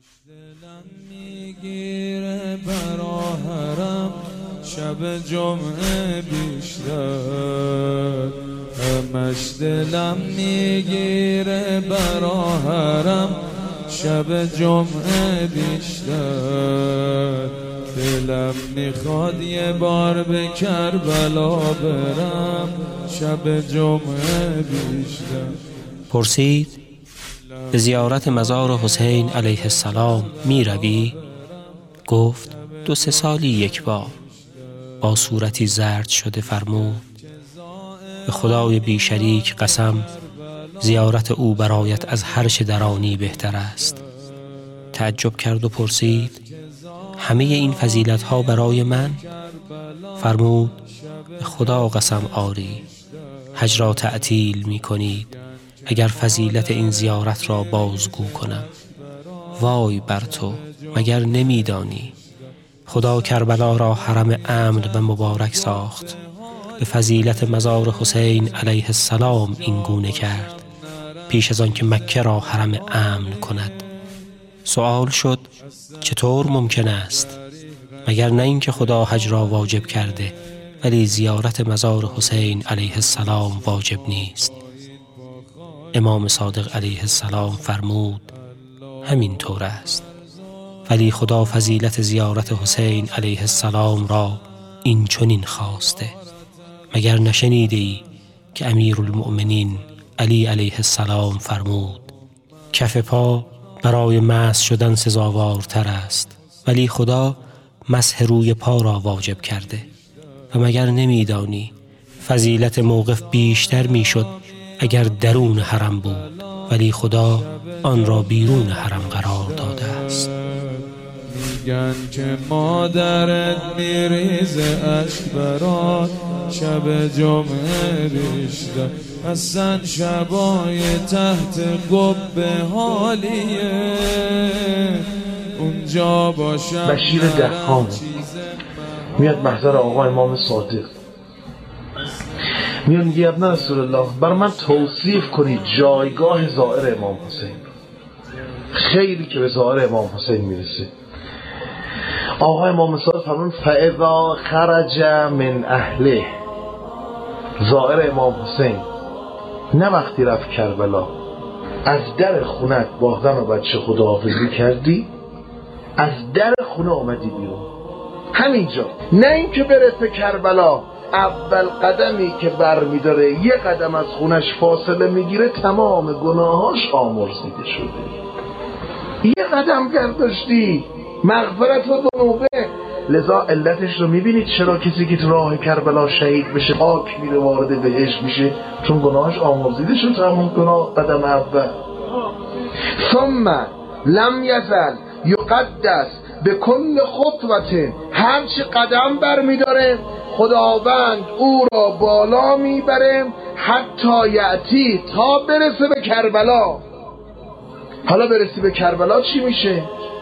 دلم میگیره برا حرم شب جمعه بیشتر، همش دلم میگیره برا حرم شب جمعه بیشتر، دلم میخواد یه بار به کربلا برم شب جمعه بیشتر. پرسید به زیارت مزار حسین علیه السلام می روی؟ گفت 2-3 سالی یک بار. با صورتی زرد شده فرمود به خدای بی شریک قسم زیارت او برایت از هر چه درانی بهتر است. تعجب کرد و پرسید همه این فضیلت ها برای من؟ فرمود به خدا قسم آری، حج را تعطیل می کنید اگر فضیلت این زیارت را بازگو کنم. وای بر تو، مگر نمیدانی خدا کربلا را حرم امن و مبارک ساخت، به فضیلت مزار حسین علیه السلام این گونه کرد پیش از آن که مکه را حرم امن کند. سوال شد چطور ممکن است؟ مگر نه اینکه خدا حج را واجب کرده ولی زیارت مزار حسین علیه السلام واجب نیست؟ امام صادق علیه السلام فرمود همین طور است، ولی خدا فضیلت زیارت حسین علیه السلام را این چنین خواسته. مگر نشنیده ای که امیرالمؤمنین علی علیه السلام فرمود کف پا برای مسح شدن سزاوارتر است، ولی خدا مسح روی پا را واجب کرده. و مگر نمیدانی فضیلت موقف بیشتر میشد اگر درون حرم بود، ولی خدا آن را بیرون حرم قرار داده است. میگن که مادرت میریزه اشک برات شب جمعه بیشتر، اصلا شبای تحت قبه حالیه اونجا باشم. بشیر دهقان میاد محضر آقا امام صادق، میاد میگه ابن رسول الله بر من توصیف کنید جایگاه زائر امام حسین، خیلی که به زائر امام حسین میرسه. آقا امام صادق فرمون فاذا خرج من اهله، زائر امام حسین نه وقتی رفت کربلا از در خونت با زن و بچه خداحافظی کردی، از در خونه آمدی بیرون همینجا، نه اینکه برسه کربلا اول قدمی که بر میداره یه قدم از خونش فاصله میگیره تمام گناهاش آمرزیده شده. یه قدم گرداشتی مغفرت و ذنوبه. لذا علتش رو میبینید چرا کسی که تو راه کربلا شهید بشه پاک میره وارد بهشت میشه؟ چون گناهاش آمرزیده شد تمام گناه قدم اول. ثم لم یزل یقدس به کل خطوه، هرچی قدم بر میداره خداوند او را بالا میبره حتی یعتی، تا برسه به کربلا. حالا برسی به کربلا چی میشه؟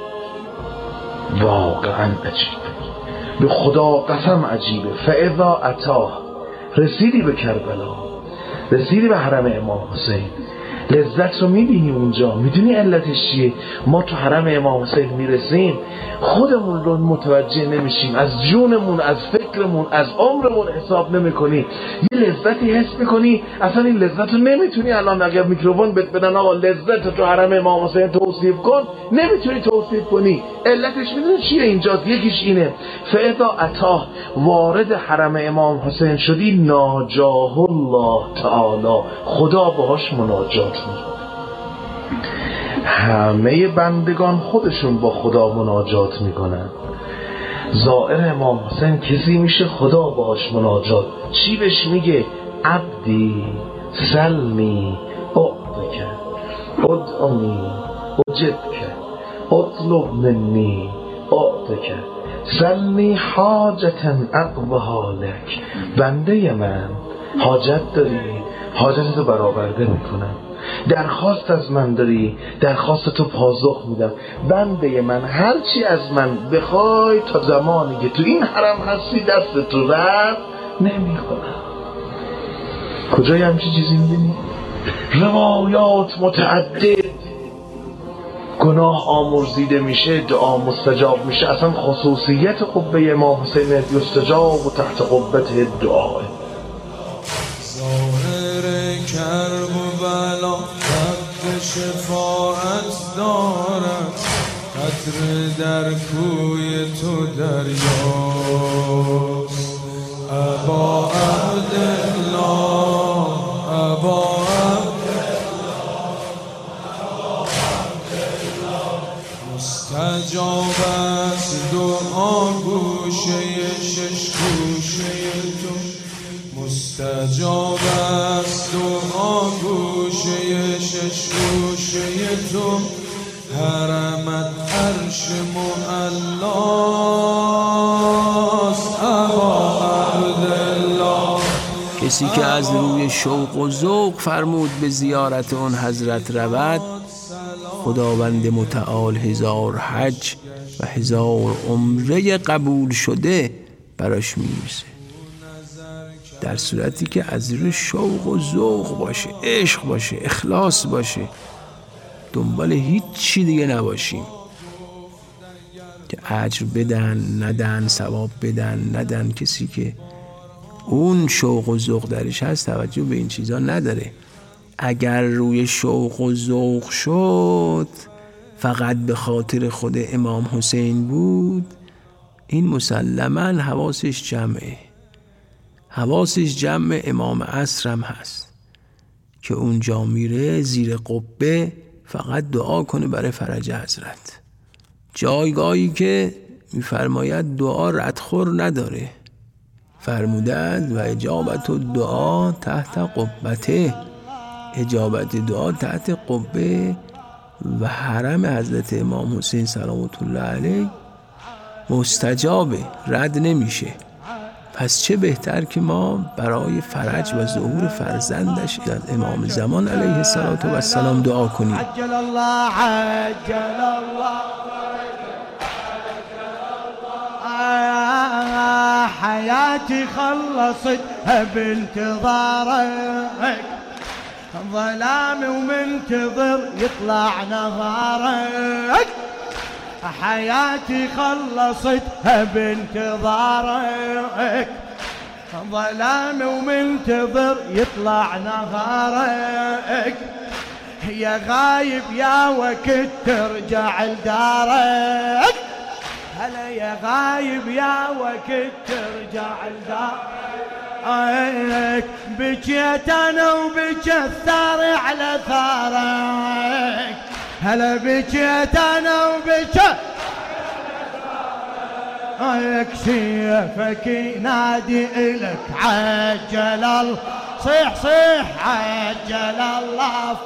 واقعا عجیبه، به خدا قسم عجیبه. فاذا اتاه، رسیدی به کربلا، رسیدی به حرم امام حسین، لذت رو میبینی اونجا. میدونی علتش چیه؟ ما تو حرم امام حسین میرسیم خودمون رو متوجه نمیشیم، از جونمون، از فکرمون، از عمرمون حساب نمیکنی، یه لذتی حس میکنی اصلا این لذت رو نمیتونی الان اگر میکروفون بهت بدن آقا لذت تو حرم امام حسین توصیف کن نمیتونی توصیف کنی. علتش میدونی چیه اینجاست؟ یکیش اینه فاذا اتاه، وارد حرم امام حسین شدی ناجاه الله تعالی، خدا باهاش مناجات میکنه. همه بندگان خودشون با خدا مناجات میکنن. زائر امام حسین کسی میشه خدا باهاش مناجات. چی بهش میگه؟ عبدی سلمی اعطک ادعونی اجدک اطلب منی اعطک سلمی حاجتا اقضیها لک. بنده من حاجت داری، حاجتتو برآورده میکنم. درخواست از من داری، درخواست تو پاسخ میدم. بنده من هرچی از من بخوای تا زمانی که تو این حرم هستی دست تو رد نمیکنم. کجای همچی چیزی میبینی؟ روایات متعدد گناه آمرزیده میشه دعا مستجاب میشه. اصلا خصوصیت قبه امام حسین یستجاب و تحت قبته دعا. ظاهر کرب و بلا خط شفاعت دارد، قطره در کوی تو دریاست. ابا عبدالله ابا مستجاب است دعا گوشه شش گوشه تو، مستجاب است دعا گوشه شش گوشه تو، حرمت عرش معلاست. ابا عبدالله کسی که از روی شوق و ذوق فرمود به زیارت اون حضرت رود، خداوند متعال 1000 حج و 1000 عمره قبول شده براش میرسه. در صورتی که از روی شوق و ذوق باشه، عشق باشه، اخلاص باشه، دنبال هیچ چی دیگه نباشیم که اجر بدن ندن، ثواب بدن ندن. کسی که اون شوق و ذوق درش هست توجه به این چیزا نداره. اگر روی شوق و ذوق شد فقط به خاطر خود امام حسین بود، این مسلماً حواسش جمعه. حواسش جمع امام عصر هم هست که اونجا میره زیر قبه فقط دعا کنه برای فرج حضرت، جایگاهی که میفرماید دعا ردخور نداره. فرمودند و اجابت دعا تحت قبته، اجابت دعا تحت قبه و حرم حضرت امام حسین سلامت الله علیه مستجابه، رد نمیشه. پس چه بهتر که ما برای فرج و ظهور فرزندش امام زمان علیه السلام دعا کنیم. عجل الله عجل الله حياتي خلصتها بانتظارك، ظلام ومنتظر يطلع نهارك. حياتي خلصتها بانتظارك، ظلام ومنتظر يطلع نهارك. يا غايب يا وقت ترجع لدارك، هلا يا غايب يا وقت ترجع لدارك. بكيت انا وبكى الثار على ثارك، هلا بكيت انا وبكى سيفك ينادي الك عجل الله. صيح صيح عجل الله.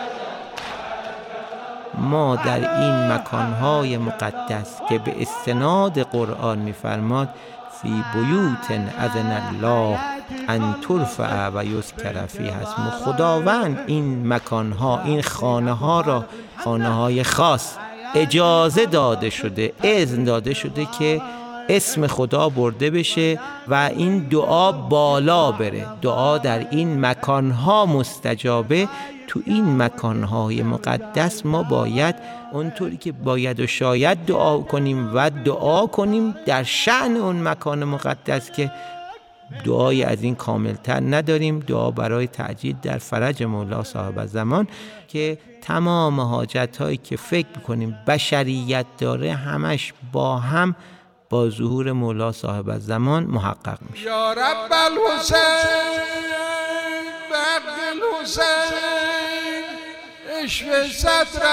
ما در این مکانهای مقدس که به استناد قرآن می‌فرماد فی بیوت اذن الله ان ترفع و یذکر فیها اسمه، خداوند این مکانها، این خانه‌ها را، خانه‌های خاص اجازه داده شده، اذن داده شده که اسم خدا برده بشه و این دعا بالا بره. دعا در این مکانها مستجابه. تو این مکانهای مقدس ما باید اونطوری که باید و شاید دعا کنیم و دعا کنیم در شأن اون مکان مقدس که دعای از این کاملتر نداریم. دعا برای تعجیل در فرج مولا صاحب الزمان که تمام حاجت‌هایی که فکر می‌کنیم بشریت داره همش با هم با ظهور مولا صاحب الزمان محقق میشه. یا رب الحسین بعد الحسین عشق صدر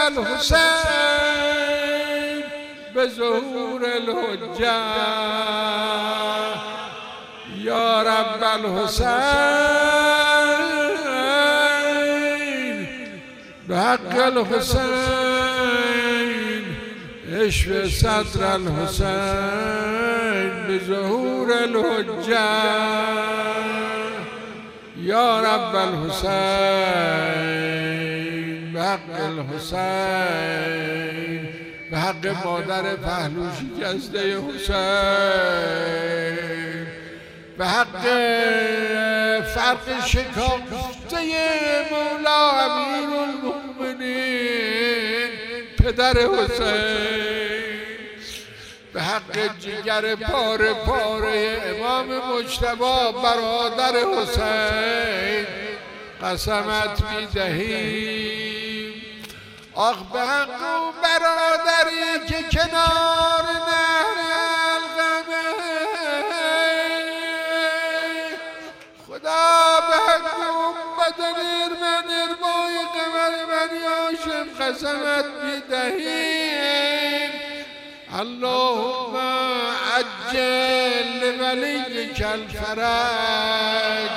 الحسین به ظهور الحجه. یا رب الحسین به حق الحسین عشق صدر الحسین به ظهور الحجه. یا رب الحسین به حق الحسین به حق مادر پهلو شکسته حسین به حق فرق شکافته مولا امیرالمؤمنین پدر حسین، به حق جگر پاره پاره امام مجتبی برادر حسین قسمت می‌دهیم. آخ به حق اون برادری که کنار نهر القمه، خدا به حق اون بدنیر من اربای قمر بنی هاشم قسمت می‌دهیم. اللهم عجل لولیک الفرج.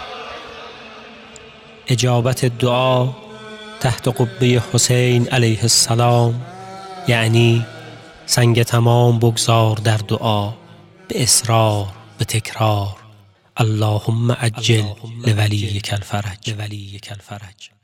اجابت دعا تحت قبه حسین علیه السلام یعنی سنگ تمام بگذار در دعا، به اصرار، به تکرار. اللهم عجل لولیک الفرج.